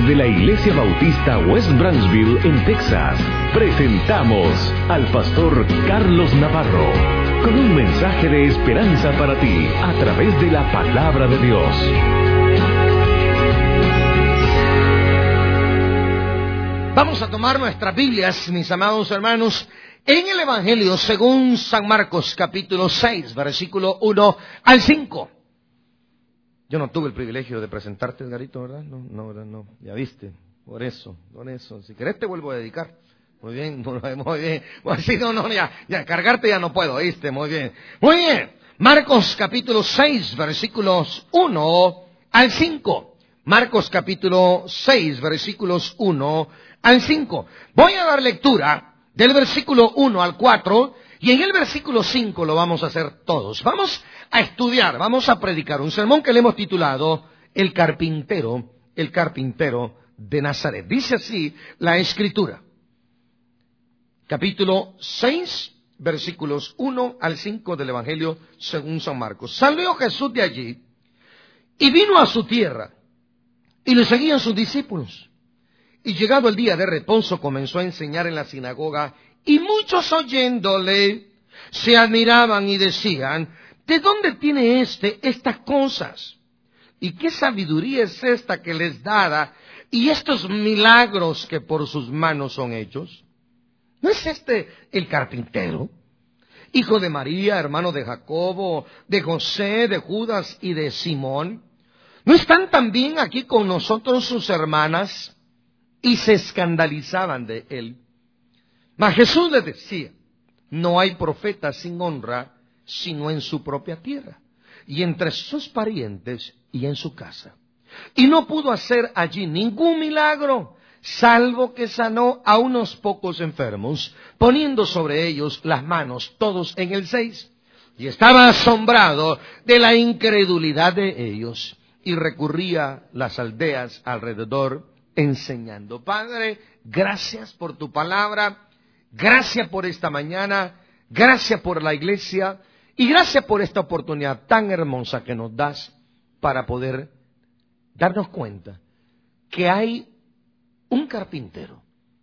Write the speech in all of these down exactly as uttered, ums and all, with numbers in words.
Desde la Iglesia Bautista West Branchville, en Texas, presentamos al pastor Carlos Navarro con un mensaje de esperanza para ti a través de la palabra de Dios. Vamos a tomar nuestras Biblias, mis amados hermanos, en el Evangelio según San Marcos, capítulo seis, versículo uno al cinco. Yo no tuve el privilegio de presentarte, Edgarito, ¿verdad? No, no, no, ya viste, por eso, por eso. Si querés te vuelvo a dedicar. Muy bien, muy bien. Bueno, si no, no, ya, ya, cargarte ya no puedo, ¿viste? Muy bien. Muy bien. Marcos, capítulo seis, versículos uno al cinco. Marcos, capítulo seis, versículos uno al cinco. Voy a dar lectura del versículo uno al cuatro, y en el versículo cinco lo vamos a hacer todos. Vamos a estudiar, vamos a predicar un sermón que le hemos titulado El carpintero, el carpintero de Nazaret. Dice así la Escritura. Capítulo seis, versículos uno al cinco del Evangelio según San Marcos. Salió Jesús de allí y vino a su tierra, y le seguían sus discípulos. Y llegado el día de reposo comenzó a enseñar en la sinagoga, y muchos oyéndole se admiraban y decían: ¿de dónde tiene éste estas cosas? ¿Y qué sabiduría es esta que les dada, y estos milagros que por sus manos son hechos? ¿No es este el carpintero, hijo de María, hermano de Jacobo, de José, de Judas y de Simón? ¿No están también aquí con nosotros sus hermanas? Y se escandalizaban de él. Mas Jesús les decía: no hay profeta sin honra sino en su propia tierra, y entre sus parientes y en su casa. Y no pudo hacer allí ningún milagro, salvo que sanó a unos pocos enfermos, poniendo sobre ellos las manos, todos en el seis. Y estaba asombrado de la incredulidad de ellos, y recurría las aldeas alrededor enseñando. Padre, gracias por tu palabra, gracias por esta mañana, gracias por la iglesia, y gracias por esta oportunidad tan hermosa que nos das para poder darnos cuenta que hay un carpintero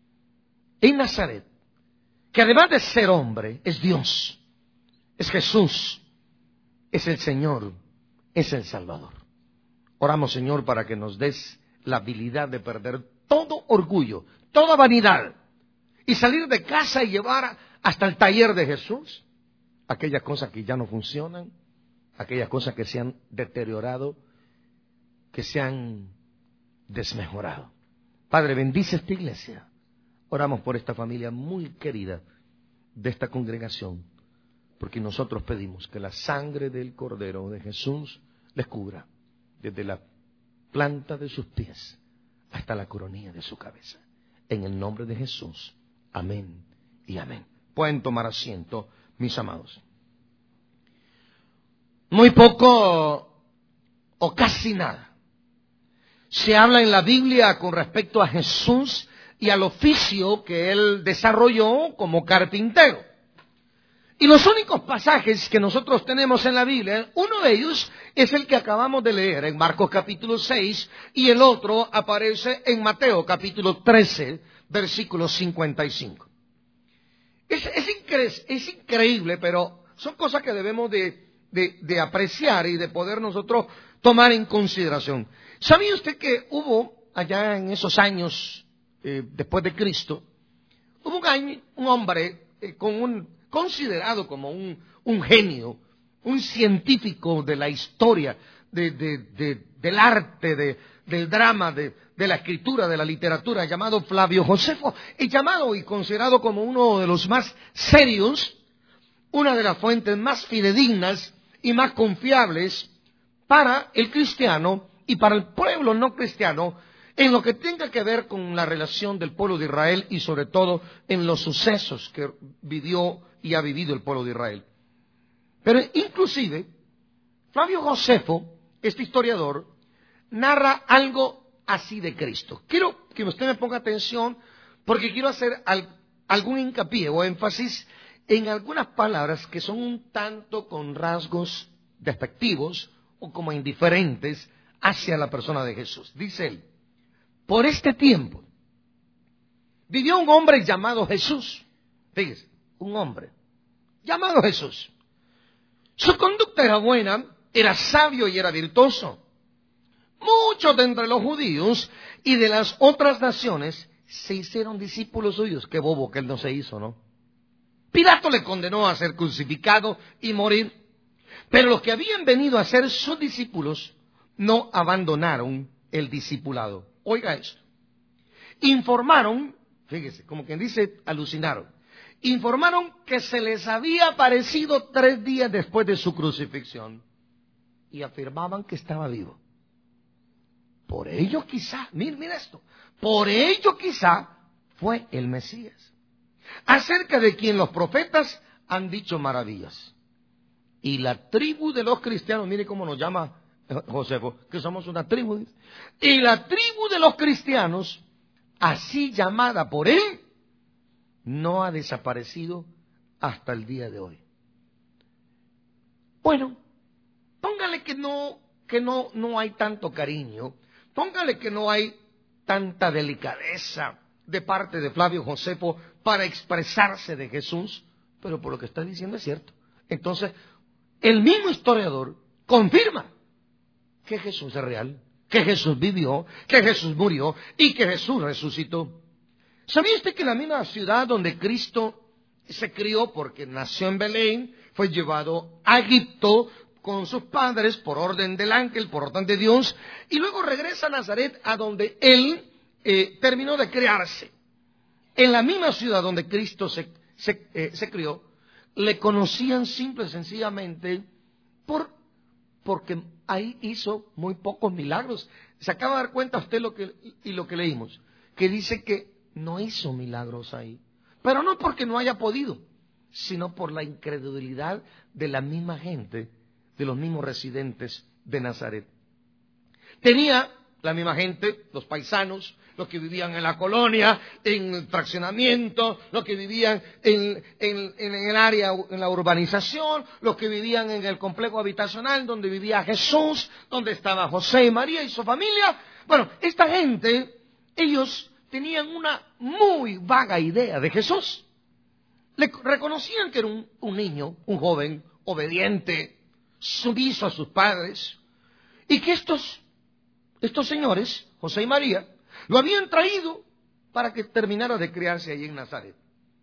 en Nazaret, que además de ser hombre, es Dios, es Jesús, es el Señor, es el Salvador. Oramos, Señor, para que nos des la habilidad de perder todo orgullo, toda vanidad, y salir de casa y llevar hasta el taller de Jesús aquellas cosas que ya no funcionan, aquellas cosas que se han deteriorado, que se han desmejorado. Padre, bendice esta iglesia. Oramos por esta familia muy querida de esta congregación, porque nosotros pedimos que la sangre del Cordero de Jesús les cubra desde la planta de sus pies hasta la coronilla de su cabeza. En el nombre de Jesús. Amén y amén. Pueden tomar asiento, mis amados. Muy poco o casi nada se habla en la Biblia con respecto a Jesús y al oficio que él desarrolló como carpintero. Y los únicos pasajes que nosotros tenemos en la Biblia, uno de ellos es el que acabamos de leer en Marcos capítulo seis, y el otro aparece en Mateo capítulo trece, versículo cincuenta y cinco. Es, es, incre- es increíble, pero son cosas que debemos de, de, de apreciar y de poder nosotros tomar en consideración. ¿Sabía usted que hubo allá en esos años eh, después de Cristo, hubo un, año, un hombre eh, con un considerado como un, un genio, un científico de la historia, de, de, de, del arte, de, del drama, de, de la escritura, de la literatura, llamado Flavio Josefo, y llamado y considerado como uno de los más serios, una de las fuentes más fidedignas y más confiables para el cristiano y para el pueblo no cristiano, en lo que tenga que ver con la relación del pueblo de Israel y sobre todo en los sucesos que vivió y ha vivido el pueblo de Israel. Pero inclusive, Flavio Josefo, este historiador, narra algo así de Cristo. Quiero que usted me ponga atención porque quiero hacer al, algún hincapié o énfasis en algunas palabras que son un tanto con rasgos despectivos o como indiferentes hacia la persona de Jesús. Dice él: por este tiempo, vivió un hombre llamado Jesús. Fíjese, un hombre llamado Jesús. Su conducta era buena, era sabio y era virtuoso. Muchos de entre los judíos y de las otras naciones se hicieron discípulos suyos. Qué bobo que él no se hizo, ¿no? Pilato le condenó a ser crucificado y morir. Pero los que habían venido a ser sus discípulos no abandonaron el discipulado. Oiga esto. Informaron, fíjese, como quien dice, alucinaron. Informaron que se les había aparecido tres días después de su crucifixión. Y afirmaban que estaba vivo. Por ello quizá, mira, mira esto, por ello quizá fue el Mesías, acerca de quien los profetas han dicho maravillas. Y la tribu de los cristianos, mire cómo nos llama Josefo, que somos una tribu. Y la tribu de los cristianos, así llamada por él, no ha desaparecido hasta el día de hoy. Bueno, póngale que no, que no, no hay tanto cariño. Póngale que no hay tanta delicadeza de parte de Flavio Josefo para expresarse de Jesús, pero por lo que está diciendo es cierto. Entonces, el mismo historiador confirma que Jesús es real, que Jesús vivió, que Jesús murió y que Jesús resucitó. ¿Sabía usted que en la misma ciudad donde Cristo se crió, porque nació en Belén, fue llevado a Egipto con sus padres por orden del ángel, por orden de Dios, y luego regresa a Nazaret, a donde él eh, terminó de criarse? En la misma ciudad donde Cristo se, se, eh, se crió, le conocían simple y sencillamente por, porque ahí hizo muy pocos milagros. Se acaba de dar cuenta usted lo que, y lo que leímos, que dice que no hizo milagros ahí, pero no porque no haya podido, sino por la incredulidad de la misma gente, de los mismos residentes de Nazaret. Tenía la misma gente, los paisanos, los que vivían en la colonia, en el fraccionamiento, los que vivían en, en, en el área, en la urbanización, los que vivían en el complejo habitacional donde vivía Jesús, donde estaba José y María y su familia. Bueno, esta gente, ellos tenían una muy vaga idea de Jesús. Le reconocían que era un, un niño, un joven, obediente, sumiso a sus padres, y que estos, estos señores, José y María, lo habían traído para que terminara de criarse allí en Nazaret.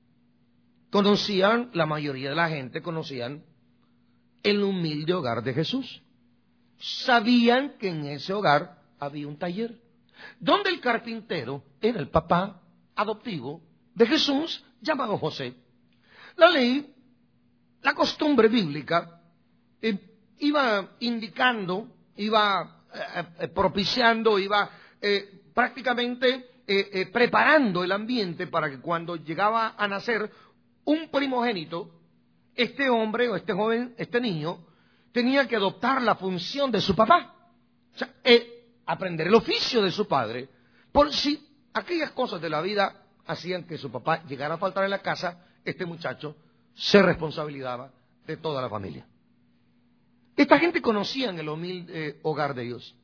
Conocían, la mayoría de la gente conocían el humilde hogar de Jesús. Sabían que en ese hogar había un taller, donde el carpintero era el papá adoptivo de Jesús, llamado José. La ley, la costumbre bíblica, eh, iba indicando, iba eh, eh, propiciando, iba eh, prácticamente eh, eh, preparando el ambiente para que cuando llegaba a nacer un primogénito, este hombre o este joven, este niño, tenía que adoptar la función de su papá. O sea, eh, aprender el oficio de su padre, por si aquellas cosas de la vida hacían que su papá llegara a faltar en la casa, este muchacho se responsabilizaba de toda la familia. Esta gente conocía el humilde eh, hogar de Dios,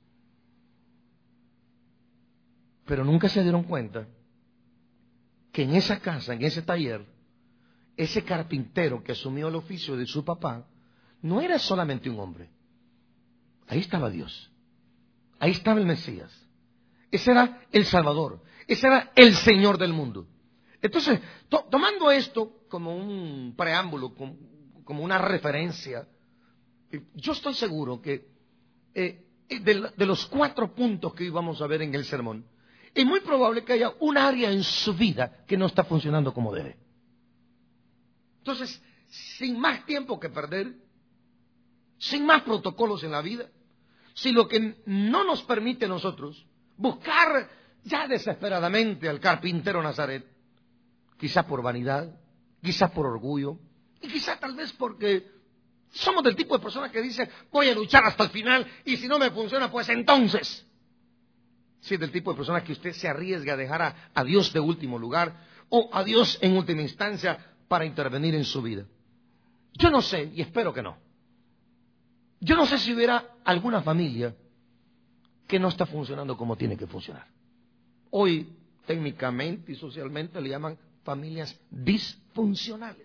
pero nunca se dieron cuenta que en esa casa, en ese taller, ese carpintero que asumió el oficio de su papá, no era solamente un hombre. Ahí estaba Dios. Ahí estaba el Mesías. Ese era el Salvador. Ese era el Señor del mundo. Entonces, to tomando esto como un preámbulo, como, como una referencia, yo estoy seguro que eh, de, de los cuatro puntos que íbamos a ver en el sermón, es muy probable que haya un área en su vida que no está funcionando como debe. Entonces, sin más tiempo que perder, sin más protocolos en la vida, si lo que no nos permite a nosotros buscar ya desesperadamente al carpintero Nazaret, quizá por vanidad, quizá por orgullo, y quizá tal vez porque somos del tipo de personas que dicen, voy a luchar hasta el final, y si no me funciona, pues entonces. Si es del tipo de personas que usted se arriesga a dejar a, a Dios de último lugar, o a Dios en última instancia para intervenir en su vida. Yo no sé, y espero que no. Yo no sé si hubiera alguna familia que no está funcionando como tiene que funcionar. hoy técnicamente y socialmente le llaman familias disfuncionales.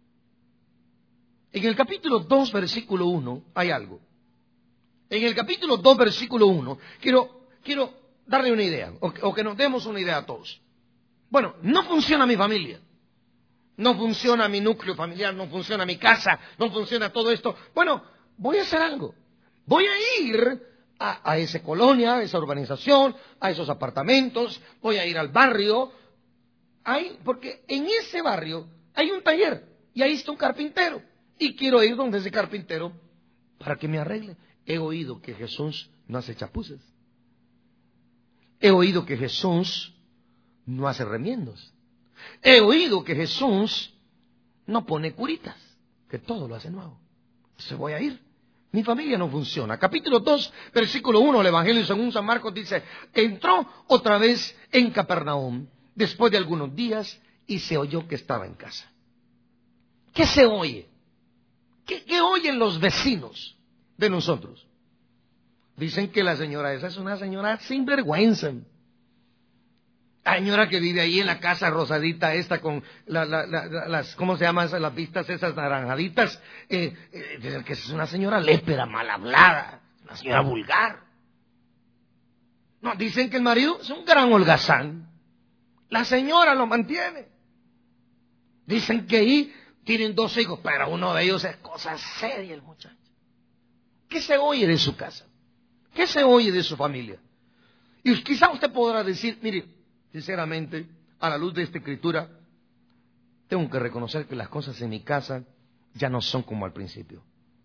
En el capítulo dos, versículo uno, hay algo. En el capítulo dos, versículo uno, quiero, quiero darle una idea, o, o que nos demos una idea a todos. Bueno, no funciona mi familia, no funciona mi núcleo familiar, no funciona mi casa, no funciona todo esto. Bueno, voy a hacer algo. Voy a ir a, a esa colonia, a esa urbanización, a esos apartamentos, voy a ir al barrio, hay, porque en ese barrio hay un taller y ahí está un carpintero. Y quiero ir donde ese carpintero para que me arregle. He oído que Jesús no hace chapuzas. He oído que Jesús no hace remiendos. He oído que Jesús no pone curitas, que todo lo hace nuevo. Entonces voy a ir. Mi familia no funciona. Capítulo dos, versículo uno, el Evangelio según San Marcos dice: entró otra vez en Capernaum después de algunos días y se oyó que estaba en casa. ¿Qué se oye? ¿Qué, qué oyen los vecinos de nosotros? Dicen que la señora esa es una señora sin vergüenza. La señora que vive ahí en la casa rosadita esta con la, la, la, las, ¿cómo se llaman? Las vistas esas naranjaditas. Eh, eh, dicen que es una señora lépera, mal hablada, una señora vulgar. No, dicen que el marido es un gran holgazán. La señora lo mantiene. Dicen que ahí tienen dos hijos, pero uno de ellos es cosa seria el muchacho. ¿Qué se oye de su casa? ¿Qué se oye de su familia? Y quizá usted podrá decir, mire, sinceramente, a la luz de esta escritura, tengo que reconocer que las cosas en mi casa ya no son como al principio.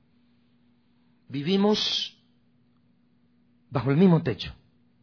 Vivimos bajo el mismo techo.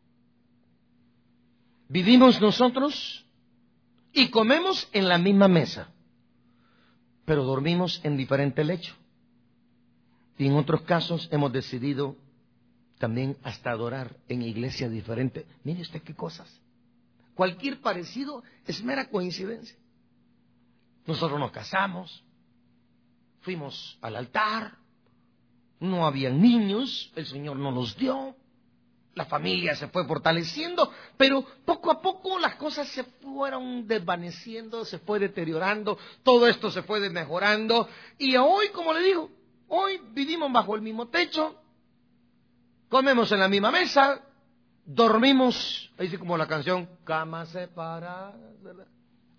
Vivimos nosotros y comemos en la misma mesa, pero dormimos en diferente lecho. Y en otros casos hemos decidido también hasta adorar en iglesia diferente. Mire usted qué cosas. Cualquier parecido es mera coincidencia. Nosotros nos casamos, fuimos al altar, no había niños, el Señor no nos dio, la familia se fue fortaleciendo, pero poco a poco las cosas se fueron desvaneciendo, se fue deteriorando, todo esto se fue desmejorando, y hoy, como le digo, hoy vivimos bajo el mismo techo, comemos en la misma mesa, dormimos, ahí sí como la canción, cama separada, ¿verdad?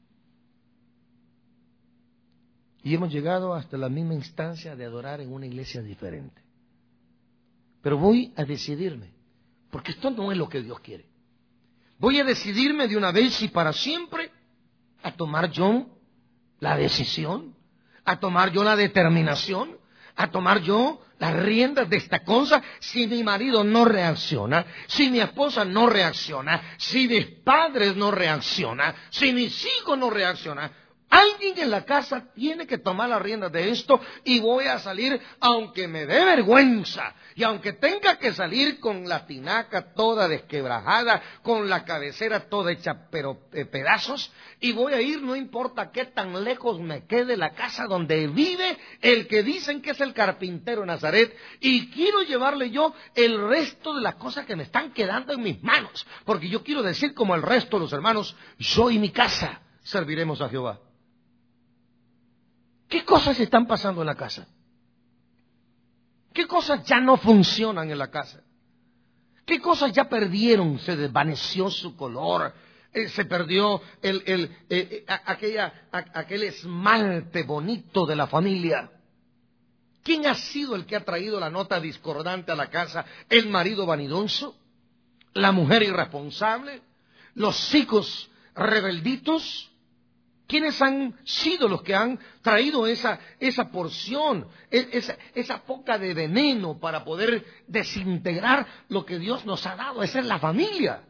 Y hemos llegado hasta la misma instancia de adorar en una iglesia diferente. Pero voy a decidirme, porque esto no es lo que Dios quiere. Voy a decidirme de una vez y para siempre a tomar yo la decisión, a tomar yo la determinación, a tomar yo las riendas de esta cosa. Si mi marido no reacciona, si mi esposa no reacciona, si mis padres no reaccionan, si mis hijos no reaccionan, alguien en la casa tiene que tomar las riendas de esto y voy a salir aunque me dé vergüenza y aunque tenga que salir con la tinaca toda desquebrajada, con la cabecera toda hecha pero eh, pedazos, y voy a ir no importa qué tan lejos me quede la casa donde vive el que dicen que es el carpintero Nazaret, y quiero llevarle yo el resto de las cosas que me están quedando en mis manos, porque yo quiero decir como el resto de los hermanos, yo y mi casa serviremos a Jehová. ¿Qué cosas están pasando en la casa? ¿Qué cosas ya no funcionan en la casa? ¿Qué cosas ya perdieron? Se desvaneció su color, eh, se perdió el, el, eh, a, aquella, a, aquel esmalte bonito de la familia. ¿Quién ha sido el que ha traído la nota discordante a la casa? ¿El marido vanidoso? ¿La mujer irresponsable? ¿Los hijos rebelditos? ¿Quiénes han sido los que han traído esa, esa porción, esa, esa poca de veneno para poder desintegrar lo que Dios nos ha dado? Esa es la familia.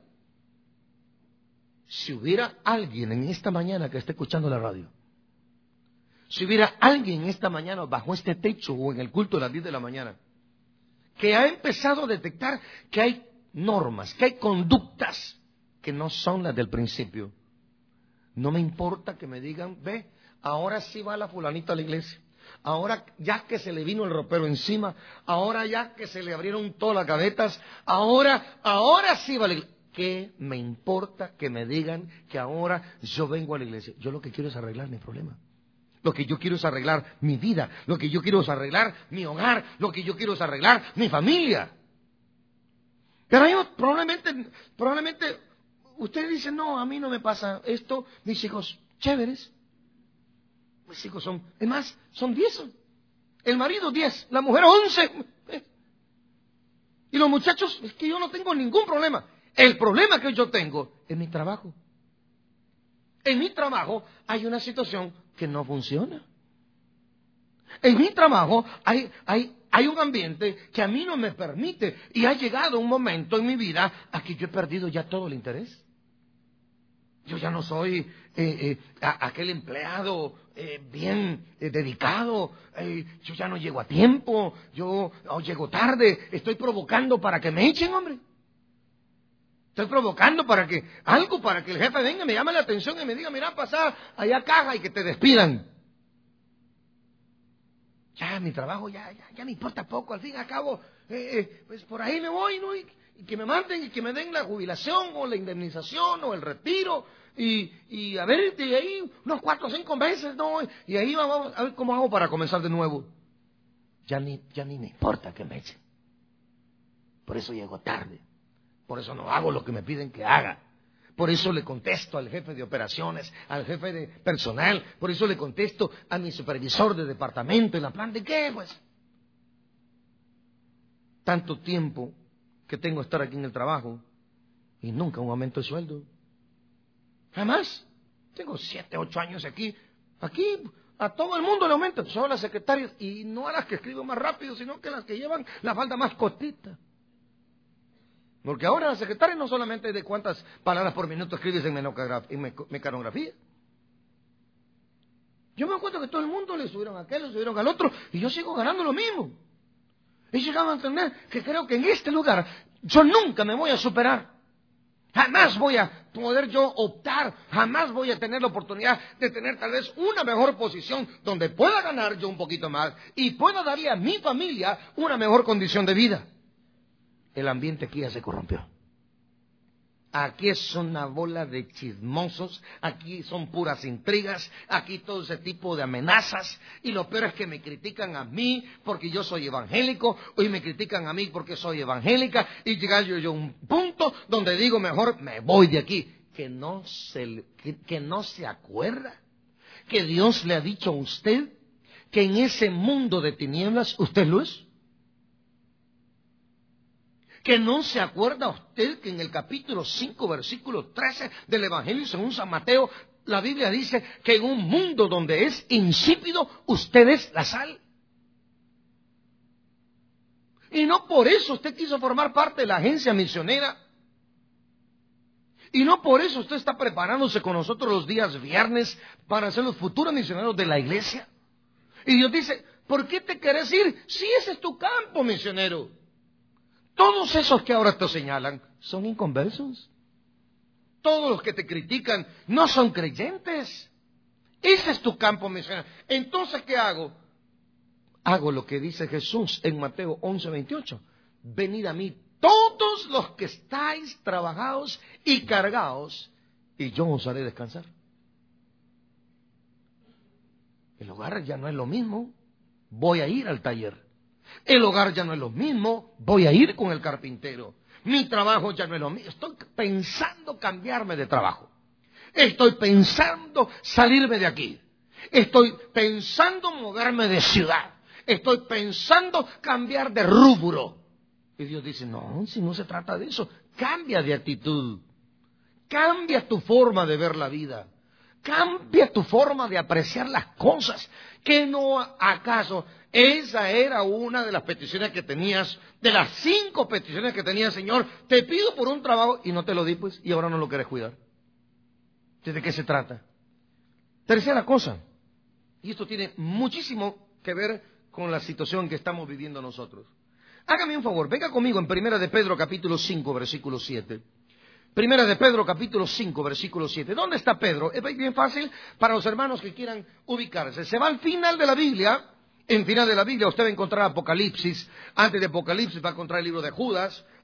Si hubiera alguien en esta mañana que esté escuchando la radio, si hubiera alguien en esta mañana bajo este techo o en el culto de las diez de la mañana, que ha empezado a detectar que hay normas, que hay conductas que no son las del principio, no me importa que me digan, ve, ahora sí va la fulanita a la iglesia. Ahora ya que se le vino el ropero encima, ahora ya que se le abrieron todas las gavetas, ahora, ahora sí va a la iglesia. ¿qué me importa que me digan que ahora yo vengo a la iglesia? Yo lo que quiero es arreglar mi problema. Lo que yo quiero es arreglar mi vida. Lo que yo quiero es arreglar mi hogar. Lo que yo quiero es arreglar mi familia. Pero yo probablemente, probablemente, usted dice, no, a mí no me pasa esto. Mis hijos, chéveres. Mis hijos son, es más, son diez. El marido diez, la mujer once. Y los muchachos, es que yo no tengo ningún problema. El problema que yo tengo es mi trabajo. En mi trabajo hay una situación que no funciona. En mi trabajo hay, hay, hay un ambiente que a mí no me permite. Y ha llegado un momento en mi vida a que yo he perdido ya todo el interés. Yo ya no soy eh, eh, a, aquel empleado eh, bien eh, dedicado. Eh, yo ya no llego a tiempo. Yo oh, llego tarde. Estoy provocando para que me echen, hombre. Estoy provocando para que, algo para que el jefe venga, me llame la atención y me diga, mira, pasá allá a caja y que te despidan. Ya, mi trabajo ya, ya, ya me importa poco, al fin y al cabo, eh, eh, pues por ahí me voy, ¿no? Y, y que me manden y que me den la jubilación o la indemnización o el retiro y, y a ver, de ahí unos cuatro o cinco meses, ¿no? Y ahí vamos a ver cómo hago para comenzar de nuevo. Ya ni, ya ni me importa que me echen. Por eso llego tarde. Por eso no hago lo que me piden que haga. Por eso le contesto al jefe de operaciones, al jefe de personal. Por eso le contesto a mi supervisor de departamento en la planta. ¿De qué, pues? Tanto tiempo que tengo estar aquí en el trabajo y nunca un aumento de sueldo. Jamás. Tengo siete, ocho años aquí. Aquí a todo el mundo le aumento. Solo a las secretarias. Y no a las que escribo más rápido, sino que a las que llevan la falda más cortita. Porque ahora la secretaria no solamente de cuántas palabras por minuto escribes en, en mecanografía. Yo me acuerdo que todo el mundo le subieron a aquel, le subieron al otro, y yo sigo ganando lo mismo. Y llegaba a entender que creo que en este lugar yo nunca me voy a superar. Jamás voy a poder yo optar, jamás voy a tener la oportunidad de tener tal vez una mejor posición donde pueda ganar yo un poquito más y pueda darle a mi familia una mejor condición de vida. El ambiente aquí ya se corrompió. Aquí es una bola de chismosos, aquí son puras intrigas, aquí todo ese tipo de amenazas, y lo peor es que me critican a mí porque yo soy evangélico, y me critican a mí porque soy evangélica, y llega yo, yo a un punto donde digo mejor me voy de aquí. Que no se, que, que no se acuerda que Dios le ha dicho a usted que en ese mundo de tinieblas usted lo es. Que no se acuerda usted que en el capítulo cinco, versículo trece del Evangelio según San Mateo, la Biblia dice que en un mundo donde es insípido, usted es la sal. Y no por eso usted quiso formar parte de la agencia misionera. Y no por eso usted está preparándose con nosotros los días viernes para ser los futuros misioneros de la iglesia. Y Dios dice, ¿por qué te querés ir si ese es tu campo misionero? Todos esos que ahora te señalan son inconversos. Todos los que te critican no son creyentes. Ese es tu campo misionero. Entonces, ¿qué hago? Hago lo que dice Jesús en Mateo once, veintiocho. Venid a mí todos los que estáis trabajados y cargados, y yo os haré descansar. El hogar ya no es lo mismo. Voy a ir al taller. El hogar ya no es lo mismo, voy a ir con el carpintero. Mi trabajo ya no es lo mismo. Estoy pensando cambiarme de trabajo. Estoy pensando salirme de aquí. Estoy pensando moverme de ciudad. Estoy pensando cambiar de rubro. Y Dios dice, no, si no se trata de eso, cambia de actitud. Cambia tu forma de ver la vida. Cambia tu forma de apreciar las cosas. ¿Que no acaso esa era una de las peticiones que tenías, de las cinco peticiones que tenías, Señor? Te pido por un trabajo y no te lo di, pues, y ahora no lo quieres cuidar. ¿De qué se trata? Tercera cosa, y esto tiene muchísimo que ver con la situación que estamos viviendo nosotros. Hágame un favor, venga conmigo en Primera de Pedro capítulo cinco, versículo siete. Primera de Pedro capítulo cinco, versículo siete. ¿Dónde está Pedro? Es bien fácil para los hermanos que quieran ubicarse. Se va al final de la Biblia. En final de la Biblia usted va a encontrar Apocalipsis. Antes de Apocalipsis va a encontrar el libro de Judas.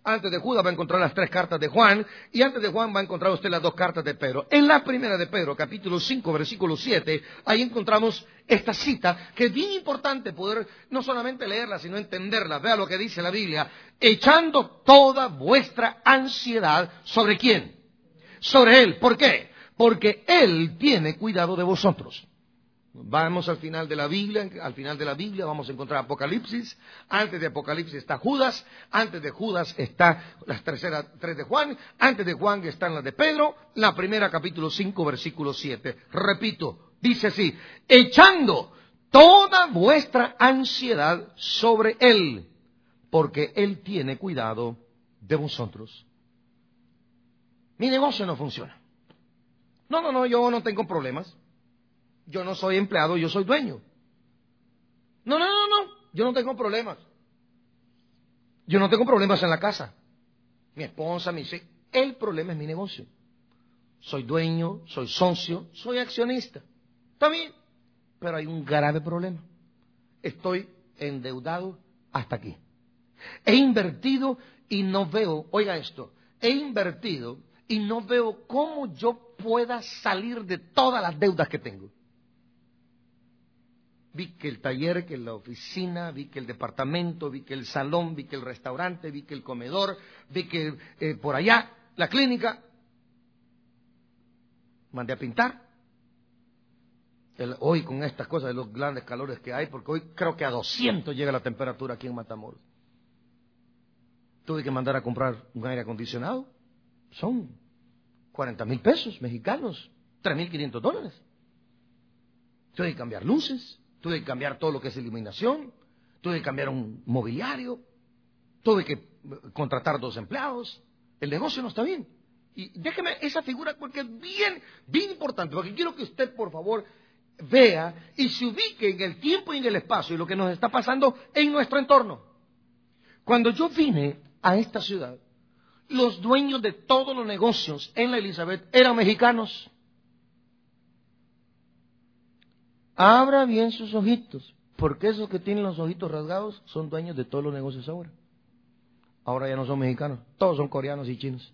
antes de Judas va a encontrar las tres cartas de Juan, y antes de Juan va a encontrar usted las dos cartas de Pedro. En la primera de Pedro, capítulo cinco, versículo siete, ahí encontramos esta cita, que es bien importante poder no solamente leerla, sino entenderla. Vea lo que dice la Biblia: echando toda vuestra ansiedad, ¿sobre quién? Sobre Él. ¿Por qué? Porque Él tiene cuidado de vosotros. Vamos al final de la Biblia, al final de la Biblia vamos a encontrar Apocalipsis. Antes de Apocalipsis está Judas, antes de Judas está las terceras tres de Juan, antes de Juan están las de Pedro, la primera capítulo cinco, versículo siete. Repito, dice así: echando toda vuestra ansiedad sobre Él, porque Él tiene cuidado de vosotros. Mi negocio no funciona. No, no, no, yo no tengo problemas. Yo no soy empleado, yo soy dueño. No, no, no, no, yo no tengo problemas. Yo no tengo problemas en la casa. Mi esposa, mi hija. El problema es mi negocio. Soy dueño, soy socio, soy accionista. Está bien, pero hay un grave problema. Estoy endeudado hasta aquí. He invertido y no veo, oiga esto, he invertido y no veo cómo yo pueda salir de todas las deudas que tengo. Vi que el taller, que la oficina, vi que el departamento, vi que el salón, vi que el restaurante, vi que el comedor, vi que eh, por allá, la clínica. Mandé a pintar. El, hoy con estas cosas de los grandes calores que hay, porque hoy creo que a doscientos llega la temperatura aquí en Matamoros. Tuve que mandar a comprar un aire acondicionado. Son cuarenta mil pesos mexicanos, tres mil quinientos dólares. Tuve que cambiar luces. Tuve que cambiar todo lo que es iluminación, tuve que cambiar un mobiliario, tuve que contratar dos empleados. El negocio no está bien. Y déjeme esa figura porque es bien, bien importante, porque quiero que usted, por favor, vea y se ubique en el tiempo y en el espacio y lo que nos está pasando en nuestro entorno. Cuando yo vine a esta ciudad, los dueños de todos los negocios en la Elizabeth eran mexicanos. Abra bien sus ojitos, porque esos que tienen los ojitos rasgados son dueños de todos los negocios ahora. Ahora ya no son mexicanos, todos son coreanos y chinos.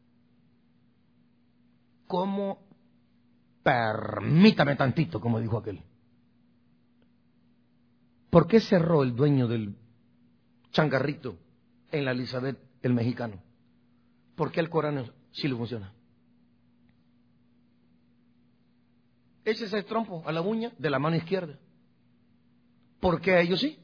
¿Cómo? Permítame tantito, como dijo aquel. ¿Por qué cerró el dueño del changarrito en la Elizabeth, el mexicano? ¿Por qué el coreano sí le funciona? Ese es el trompo a la uña de la mano izquierda. ¿Por qué a ellos sí?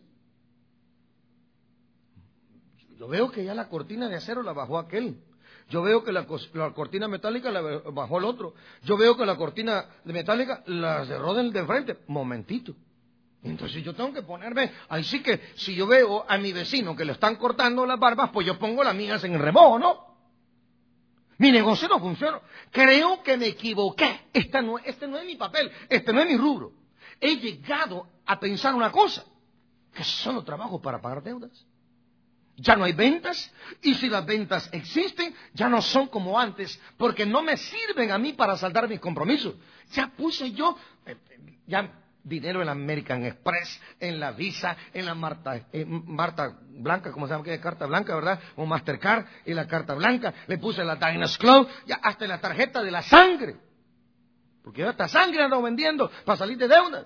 Yo veo que ya la cortina de acero la bajó aquel. Yo veo que la, la cortina metálica la bajó el otro. Yo veo que la cortina de metálica la cerró del de frente. Momentito. Entonces yo tengo que ponerme... Ahí sí que si yo veo a mi vecino que le están cortando las barbas, pues yo pongo las mías en el remojo, ¿no? Mi negocio no funciona. Creo que me equivoqué. Esta no, este no es mi papel. Este no es mi rubro. He llegado a pensar una cosa. Que solo trabajo para pagar deudas. Ya no hay ventas. Y si las ventas existen, ya no son como antes. Porque no me sirven a mí para saldar mis compromisos. Ya puse yo... Eh, ya dinero en la American Express, en la Visa, en la Marta, eh, Marta Blanca, como se llama aquella carta blanca, ¿verdad? O Mastercard, en la carta blanca, le puse la Diners Club, ya hasta en la tarjeta de la sangre. Porque yo hasta sangre ando vendiendo para salir de deudas.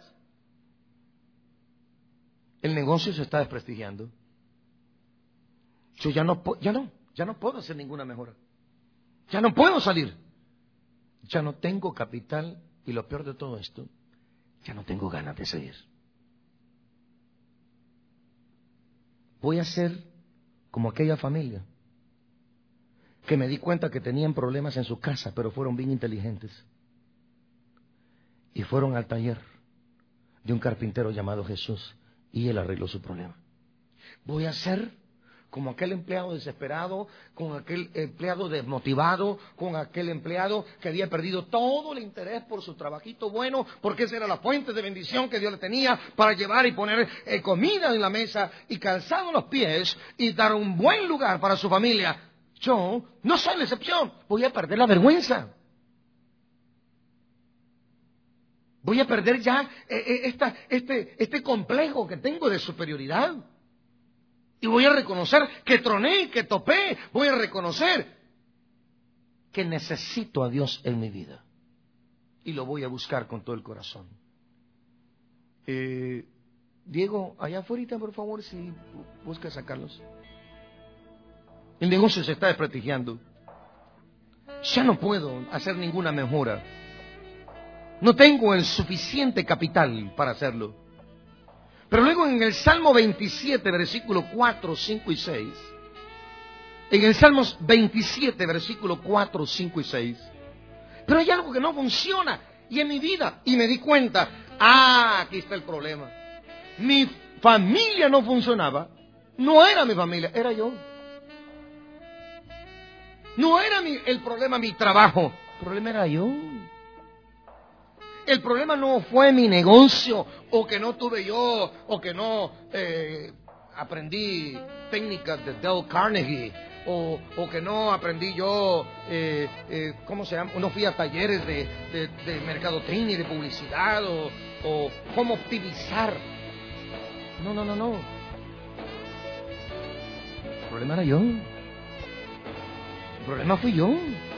El negocio se está desprestigiando. Yo ya no, ya no, ya no puedo hacer ninguna mejora. Ya no puedo salir. Ya no tengo capital y lo peor de todo esto, ya no tengo ganas de seguir. Voy a ser como aquella familia que me di cuenta que tenían problemas en su casa, pero fueron bien inteligentes. Y fueron al taller de un carpintero llamado Jesús y él arregló su problema. Voy a ser como aquel empleado desesperado, con aquel empleado desmotivado, con aquel empleado que había perdido todo el interés por su trabajito bueno, porque esa era la fuente de bendición que Dios le tenía para llevar y poner eh, comida en la mesa y calzado en los pies y dar un buen lugar para su familia. Yo no soy la excepción, voy a perder la vergüenza. Voy a perder ya eh, eh, esta, este, este complejo que tengo de superioridad. Y voy a reconocer que troné, que topé. Voy a reconocer que necesito a Dios en mi vida. Y lo voy a buscar con todo el corazón. Eh, Diego, allá afuera, por favor, si buscas a Carlos. El negocio se está desprestigiando. Ya no puedo hacer ninguna mejora. No tengo el suficiente capital para hacerlo. Pero luego en el Salmo veintisiete, versículo cuatro, cinco y seis, en el Salmo veintisiete, versículo cuatro, cinco y seis, pero hay algo que no funciona, y en mi vida, y me di cuenta, ah, aquí está el problema. Mi familia no funcionaba, no era mi familia, era yo. No era mi, el problema mi trabajo, el problema era yo. El problema no fue mi negocio, o que no tuve yo, o que no eh, aprendí técnicas de Dale Carnegie, o, o que no aprendí yo, eh, eh, ¿cómo se llama? No fui a talleres de, de, de mercadotecnia y de publicidad, o, o cómo optimizar. No, no, no, no. El problema era yo. El problema fui yo.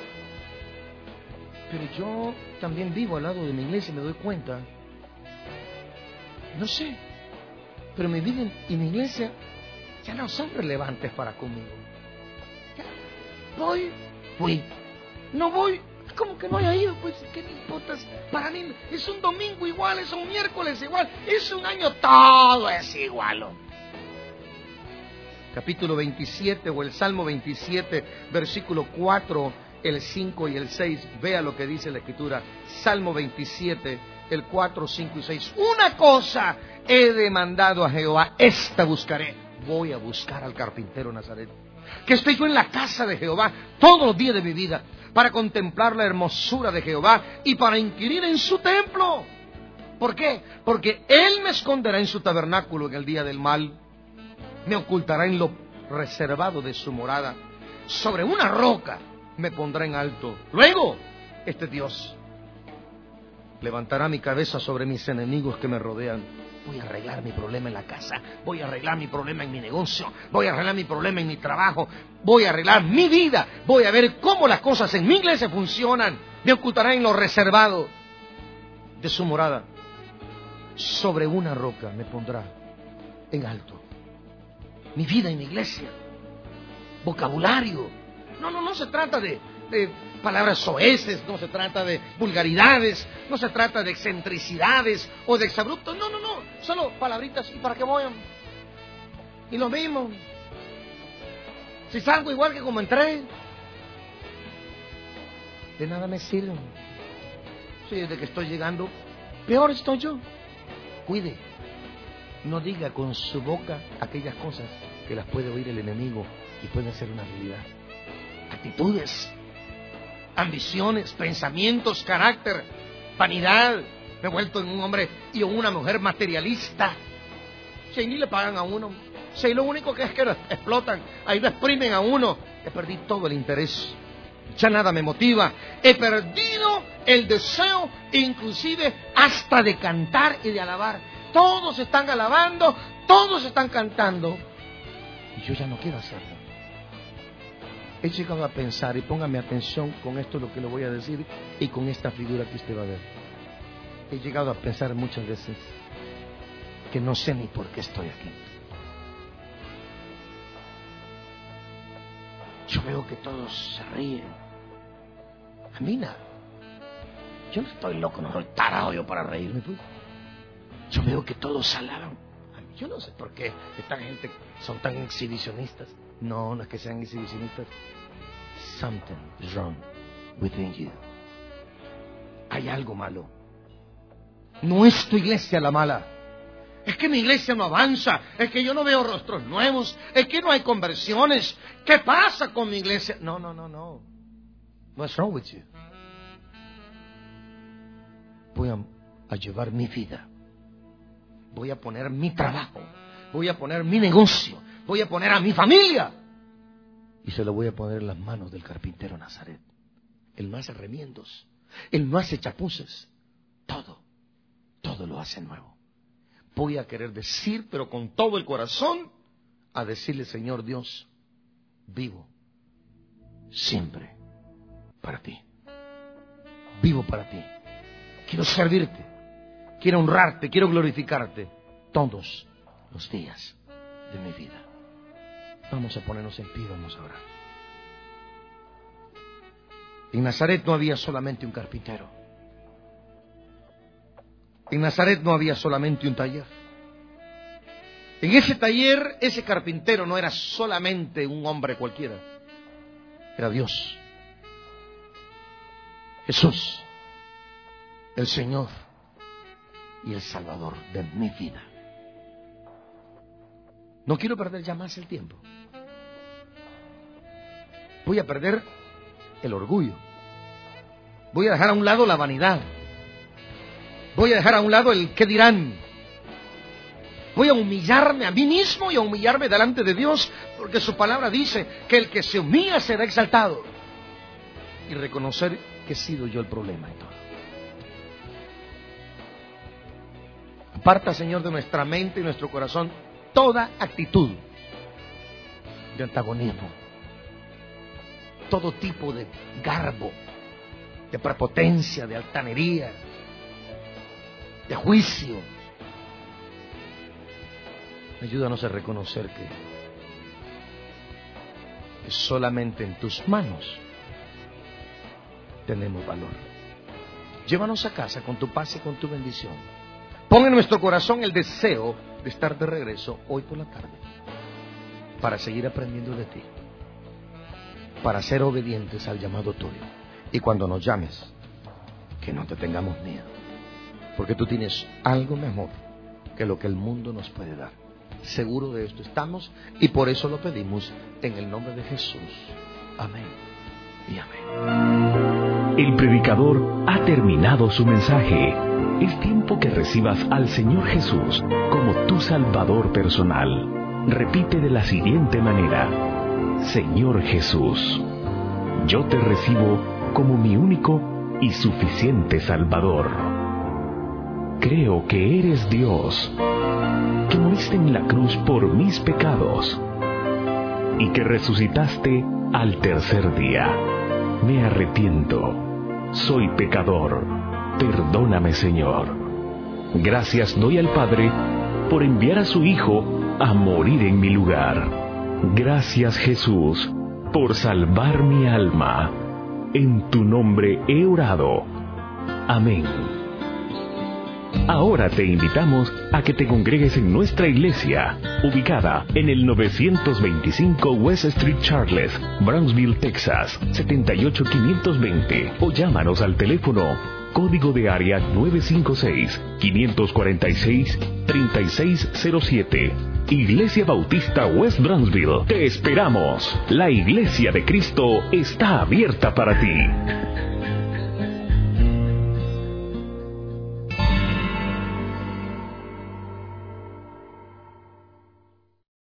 Pero yo también vivo al lado de mi iglesia y me doy cuenta. No sé. Pero mi vida y mi iglesia ya no son relevantes para conmigo. Ya. Voy, fui. No voy, como que no haya ido, pues, ¿qué me importa? Para mí es un domingo igual, es un miércoles igual, es un año, todo es igual. Capítulo veintisiete o el Salmo veintisiete, versículo cuatro, el cinco y el seis, vea lo que dice la Escritura. Salmo veintisiete, el cuatro, cinco y seis. Una cosa he demandado a Jehová, esta buscaré. Voy a buscar al carpintero Nazaret. Que estoy yo en la casa de Jehová todos los días de mi vida, para contemplar la hermosura de Jehová y para inquirir en su templo. ¿Por qué? Porque Él me esconderá en su tabernáculo en el día del mal. Me ocultará en lo reservado de su morada. Sobre una roca me pondrá en alto. Luego, este Dios levantará mi cabeza sobre mis enemigos que me rodean. Voy a arreglar mi problema en la casa. Voy a arreglar mi problema en mi negocio. Voy a arreglar mi problema en mi trabajo. Voy a arreglar mi vida. Voy a ver cómo las cosas en mi iglesia funcionan. Me ocultará en lo reservado de su morada. Sobre una roca me pondrá en alto. Mi vida y mi iglesia. Vocabulario. No, no, no se trata de, de palabras soeces, no se trata de vulgaridades, no se trata de excentricidades o de exabruptos. No, no, no. Solo palabritas. ¿Y para qué voy? Y lo mismo. Si salgo igual que como entré, de nada me sirve. Sí, desde que estoy llegando, peor estoy yo. Cuide. No diga con su boca aquellas cosas que las puede oír el enemigo y pueden ser una realidad. Actitudes, ambiciones, pensamientos, carácter, vanidad. Me he vuelto en un hombre y en una mujer materialista. Si ni le pagan a uno, si lo único que es que lo explotan, ahí lo exprimen a uno. He perdido todo el interés. Ya nada me motiva. He perdido el deseo, inclusive hasta de cantar y de alabar. Todos están alabando, todos están cantando. Y yo ya no quiero hacerlo. He llegado a pensar, y póngame atención con esto lo que le voy a decir y con esta figura que usted va a ver. He llegado a pensar muchas veces que no sé ni por qué estoy aquí. Yo veo que todos se ríen. A mí nada. Yo no estoy loco, no soy tarado yo para reírme. Pues. Yo veo que todos alaban. A mí, yo no sé por qué esta gente son tan exhibicionistas. No, no es que sean exhibicionistas. Something is wrong within you. Hay algo malo. No es tu iglesia la mala. Es que mi iglesia no avanza. Es que yo no veo rostros nuevos. Es que no hay conversiones. ¿Qué pasa con mi iglesia? No, no, no, no. What's wrong with you? Voy a, a llevar mi vida. Voy a poner mi trabajo. Voy a poner mi negocio. Voy a poner a mi familia. Y se lo voy a poner en las manos del carpintero Nazaret. Él no hace remiendos. Él no hace chapuces. Todo, todo lo hace nuevo. Voy a querer decir, pero con todo el corazón, a decirle: Señor Dios, vivo siempre para ti. Vivo para ti. Quiero servirte, quiero honrarte, quiero glorificarte todos los días de mi vida. Vamos a ponernos en pie, vamos a orar. En Nazaret no había solamente un carpintero. En Nazaret no había solamente un taller. En ese taller, ese carpintero no era solamente un hombre cualquiera. Era Dios. Jesús, el Señor y el Salvador de mi vida. No quiero perder ya más el tiempo. Voy a perder el orgullo. Voy a dejar a un lado la vanidad. Voy a dejar a un lado el qué dirán. Voy a humillarme a mí mismo y a humillarme delante de Dios, porque su palabra dice que el que se humilla será exaltado. Y reconocer que he sido yo el problema en todo. Aparta, Señor, de nuestra mente y nuestro corazón toda actitud de antagonismo, todo tipo de garbo, de prepotencia, de altanería, de juicio. Ayúdanos a reconocer que, que solamente en tus manos tenemos valor. Llévanos a casa con tu paz y con tu bendición. Pon en nuestro corazón el deseo de estar de regreso hoy por la tarde, para seguir aprendiendo de ti, para ser obedientes al llamado tuyo. Y cuando nos llames, que no te tengamos miedo, porque tú tienes algo mejor que lo que el mundo nos puede dar. Seguro de esto estamos, y por eso lo pedimos en el nombre de Jesús. Amén y amén. El predicador ha terminado su mensaje. Es tiempo que recibas al Señor Jesús como tu Salvador personal. Repite de la siguiente manera: Señor Jesús, yo te recibo como mi único y suficiente Salvador. Creo que eres Dios, que moriste en la cruz por mis pecados y que resucitaste al tercer día. Me arrepiento, soy pecador, perdóname, Señor. Gracias doy al Padre por enviar a su Hijo a morir en mi lugar. Gracias, Jesús, por salvar mi alma. En tu nombre he orado. Amén. Ahora te invitamos a que te congregues en nuestra iglesia, ubicada en el novecientos veinticinco West Street Charles, Brownsville, Texas, setenta y ocho quinientos veinte, o llámanos al teléfono código de área nueve cinco seis, quinientos cuarenta y seis, treinta y seis cero siete. Iglesia Bautista West Brownsville, te esperamos. La Iglesia de Cristo está abierta para ti.